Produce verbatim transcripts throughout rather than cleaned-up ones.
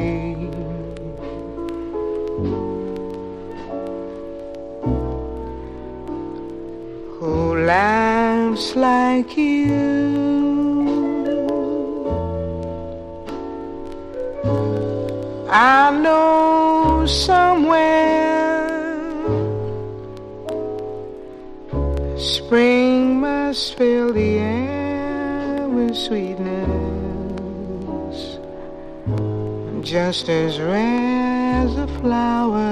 who laughs like you. I know somewhere spring must fill the air with sweetness, just as rare as a flower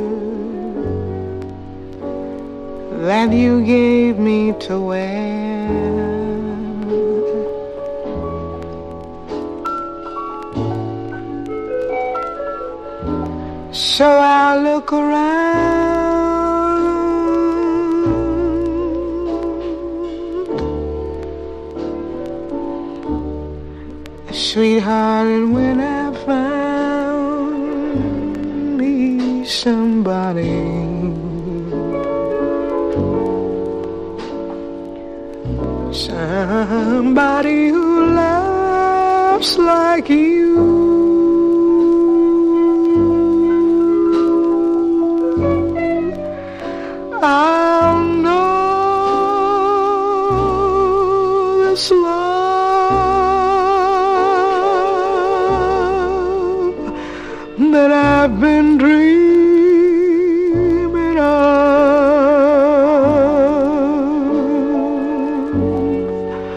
that you gave me to wear. So I look around, sweetheart, and when I found me somebody, somebody who laughs like you, I'll know this love that I've been dreaming